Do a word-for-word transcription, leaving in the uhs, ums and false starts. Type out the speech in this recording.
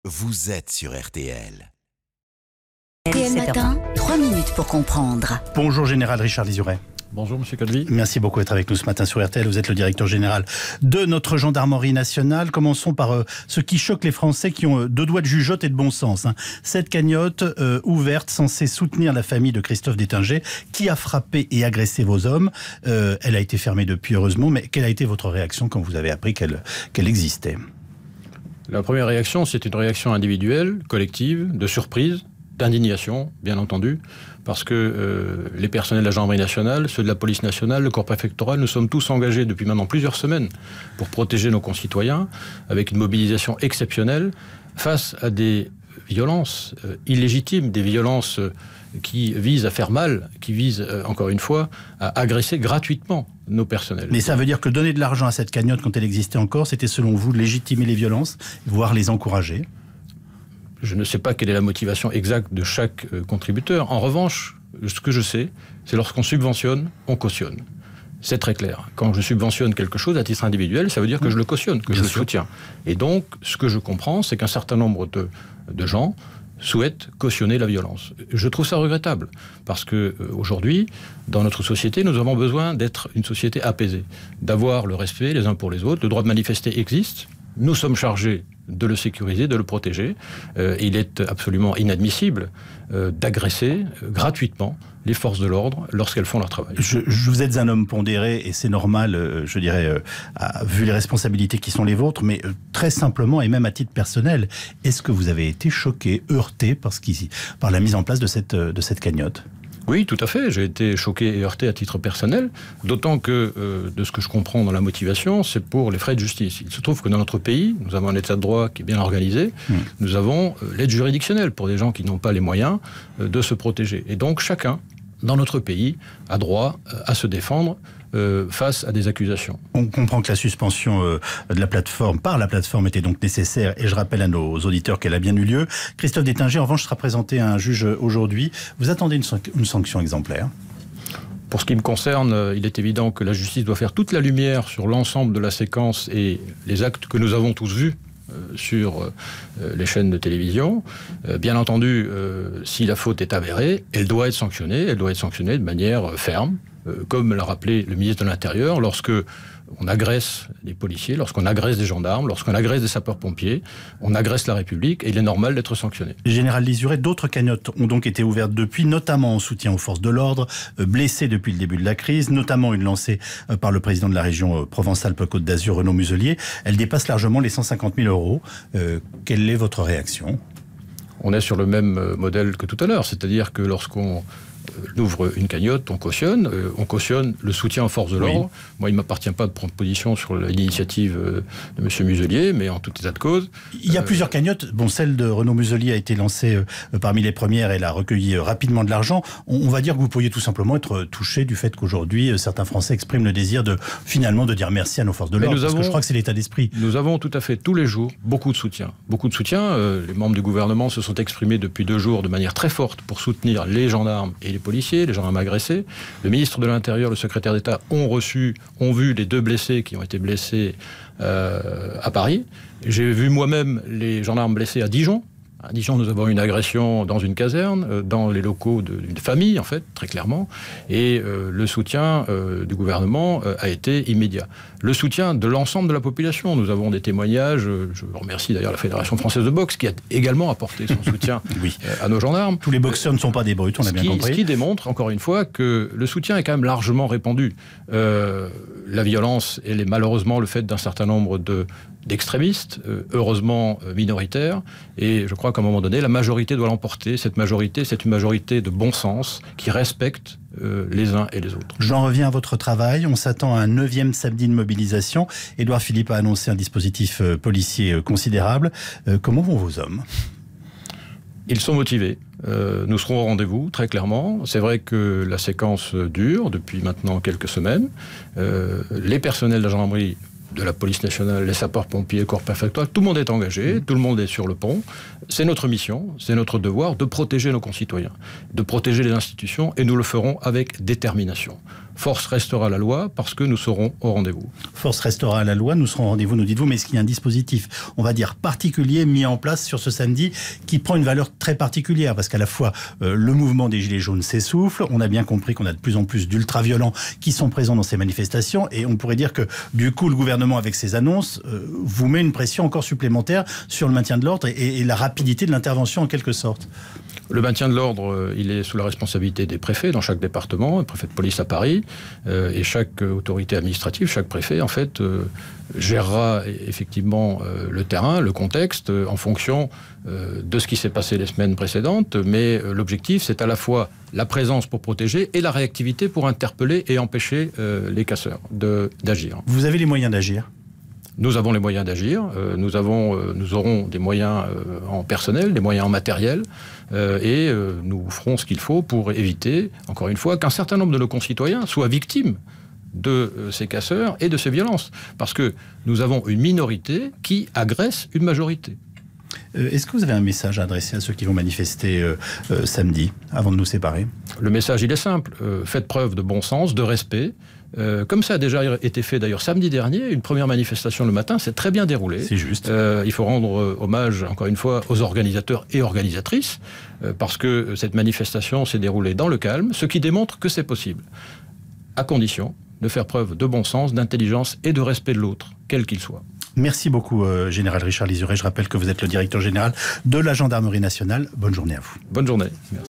vous êtes sur R T L. R T L Matin, trois minutes pour comprendre. Bonjour Général Richard Lizuret. Bonjour Monsieur Calvi. Merci beaucoup d'être avec nous ce matin sur R T L. Vous êtes le directeur général de notre gendarmerie nationale. Commençons par euh, ce qui choque les Français qui ont euh, deux doigts de jugeote et de bon sens. Hein. Cette cagnotte euh, ouverte censée soutenir la famille de Christophe Détinger qui a frappé et agressé vos hommes. Euh, elle a été fermée depuis heureusement, mais quelle a été votre réaction quand vous avez appris qu'elle, qu'elle existait ? La première réaction, c'est une réaction individuelle, collective, de surprise, d'indignation, bien entendu, parce que euh, les personnels de la gendarmerie nationale, ceux de la police nationale, le corps préfectoral, nous sommes tous engagés depuis maintenant plusieurs semaines pour protéger nos concitoyens, avec une mobilisation exceptionnelle, face à des violences euh, illégitimes, des violences euh, qui visent à faire mal, qui visent, euh, encore une fois, à agresser gratuitement nos personnels. Mais ça veut dire que donner de l'argent à cette cagnotte quand elle existait encore, c'était selon vous légitimer les violences, voire les encourager ? Je ne sais pas quelle est la motivation exacte de chaque euh, contributeur. En revanche, ce que je sais, c'est lorsqu'on subventionne, on cautionne. C'est très clair. Quand je subventionne quelque chose à titre individuel, ça veut dire que je le cautionne, que Bien je sûr. le soutiens. Et donc, ce que je comprends, c'est qu'un certain nombre de, de gens souhaitent cautionner la violence. Je trouve ça regrettable, parce que euh, aujourd'hui, dans notre société, nous avons besoin d'être une société apaisée, d'avoir le respect les uns pour les autres. Le droit de manifester existe. Nous sommes chargés de le sécuriser, de le protéger. Euh, il est absolument inadmissible euh, d'agresser euh, gratuitement les forces de l'ordre lorsqu'elles font leur travail. Je, je, vous êtes un homme pondéré et c'est normal, euh, je dirais, euh, à, vu les responsabilités qui sont les vôtres, mais euh, très simplement et même à titre personnel, est-ce que vous avez été choqué, heurté par, ce qui, par la mise en place de cette, de cette cagnotte ? Oui, tout à fait. J'ai été choqué et heurté à titre personnel, d'autant que, euh, de ce que je comprends dans la motivation, c'est pour les frais de justice. Il se trouve que dans notre pays, nous avons un état de droit qui est bien organisé, mmh. nous avons euh, l'aide juridictionnelle pour des gens qui n'ont pas les moyens euh, de se protéger. Et donc chacun, dans notre pays, a droit euh, à se défendre Euh, face à des accusations. On comprend que la suspension euh, de la plateforme, par la plateforme, était donc nécessaire, et je rappelle à nos auditeurs qu'elle a bien eu lieu. Christophe Détinger, en revanche, sera présenté à un juge aujourd'hui. Vous attendez une, san- une sanction exemplaire ? Pour ce qui me concerne, il est évident que la justice doit faire toute la lumière sur l'ensemble de la séquence et les actes que nous avons tous vus euh, sur euh, les chaînes de télévision. Euh, bien entendu, euh, si la faute est avérée, elle doit être sanctionnée, elle doit être sanctionnée de manière euh, ferme, euh, comme l'a rappelé le ministre de l'Intérieur, lorsque on agresse des policiers, lorsqu'on agresse des gendarmes, lorsqu'on agresse des sapeurs-pompiers, on agresse la République et il est normal d'être sanctionné. Général Lizuret, d'autres cagnottes ont donc été ouvertes depuis, notamment en soutien aux forces de l'ordre, euh, blessées depuis le début de la crise, notamment une lancée euh, par le président de la région euh, Provence-Alpes-Côte d'Azur, Renaud Muselier. Elle dépasse largement les cent cinquante mille euros. Euh, quelle est votre réaction ? On est sur le même modèle que tout à l'heure, c'est-à-dire que lorsqu'on ouvre une cagnotte, on cautionne, euh, on cautionne le soutien aux forces de l'ordre. Oui. Moi, il ne m'appartient pas de prendre position sur l'initiative euh, de M. Muselier, mais en tout état de cause... Il y a euh, plusieurs cagnottes. Bon, celle de Renaud Muselier a été lancée euh, parmi les premières, elle a recueilli euh, rapidement de l'argent. On, on va dire que vous pourriez tout simplement être touché du fait qu'aujourd'hui, euh, certains Français expriment le désir de, finalement, de dire merci à nos forces de l'ordre, parce avons, que je crois que c'est l'état d'esprit. Nous avons tout à fait, tous les jours, beaucoup de soutien. Beaucoup de soutien. Euh, les membres du gouvernement se sont exprimés depuis deux jours de manière très forte pour soutenir les gendarmes et les policiers, les gendarmes agressés. Le ministre de l'Intérieur, le secrétaire d'État ont reçu, ont vu les deux blessés qui ont été blessés euh, à Paris. J'ai vu moi-même les gendarmes blessés à Dijon. À Dijon, nous avons une agression dans une caserne, euh, dans les locaux de, d'une famille, en fait, très clairement. Et euh, le soutien euh, du gouvernement euh, a été immédiat. Le soutien de l'ensemble de la population. Nous avons des témoignages. Euh, je remercie d'ailleurs la Fédération française de boxe qui a également apporté son soutien oui. euh, à nos gendarmes. Tous les boxeurs ne sont pas des brutes, on a bien qui, compris. Ce qui démontre, encore une fois, que le soutien est quand même largement répandu. Euh, la violence, elle est malheureusement le fait d'un certain nombre de d'extrémistes, euh, heureusement euh, minoritaires, et je crois qu'à un moment donné, la majorité doit l'emporter. Cette majorité, c'est une majorité de bon sens, qui respecte euh, les uns et les autres. J'en reviens à votre travail. On s'attend à un neuvième samedi de mobilisation. Édouard Philippe a annoncé un dispositif euh, policier euh, considérable. Euh, comment vont vos hommes ? Ils sont motivés. Euh, nous serons au rendez-vous, très clairement. C'est vrai que la séquence dure depuis maintenant quelques semaines. Euh, les personnels de la gendarmerie de la police nationale, les sapeurs-pompiers, corps préfectoral, tout le monde est engagé, mmh. tout le monde est sur le pont. C'est notre mission, c'est notre devoir de protéger nos concitoyens, de protéger les institutions, et nous le ferons avec détermination. Force restera à la loi parce que nous serons au rendez-vous. Force restera à la loi, nous serons au rendez-vous, nous dites-vous, mais est-ce qu'il y a un dispositif, on va dire, particulier mis en place sur ce samedi qui prend une valeur très particulière? Parce qu'à la fois, euh, le mouvement des Gilets jaunes s'essouffle, on a bien compris qu'on a de plus en plus d'ultra-violents qui sont présents dans ces manifestations, et on pourrait dire que, du coup, le gouvernement, avec ses annonces, euh, vous met une pression encore supplémentaire sur le maintien de l'ordre et, et la rapidité de l'intervention en quelque sorte. Le maintien de l'ordre, il est sous la responsabilité des préfets dans chaque département, le préfet de police à Paris, euh, et chaque autorité administrative, chaque préfet, en fait, euh, gérera effectivement euh, le terrain, le contexte, euh, en fonction euh, de ce qui s'est passé les semaines précédentes, mais euh, l'objectif, c'est à la fois la présence pour protéger et la réactivité pour interpeller et empêcher euh, les casseurs de, d'agir. Vous avez les moyens d'agir ? Nous avons les moyens d'agir, euh, nous, avons, euh, nous aurons des moyens euh, en personnel, des moyens en matériel, euh, et euh, nous ferons ce qu'il faut pour éviter, encore une fois, qu'un certain nombre de nos concitoyens soient victimes de euh, ces casseurs et de ces violences. Parce que nous avons une minorité qui agresse une majorité. Euh, est-ce que vous avez un message à adresser à ceux qui vont manifester euh, euh, samedi, avant de nous séparer ? Le message, il est simple. Euh, faites preuve de bon sens, de respect. Euh, comme ça a déjà été fait d'ailleurs samedi dernier, une première manifestation le matin s'est très bien déroulée. C'est juste. Euh, il faut rendre euh, hommage, encore une fois, aux organisateurs et organisatrices, euh, parce que cette manifestation s'est déroulée dans le calme, ce qui démontre que c'est possible, à condition de faire preuve de bon sens, d'intelligence et de respect de l'autre, quel qu'il soit. Merci beaucoup, euh, Général Richard Lizuret. Je rappelle que vous êtes le directeur général de la Gendarmerie nationale. Bonne journée à vous. Bonne journée. Merci.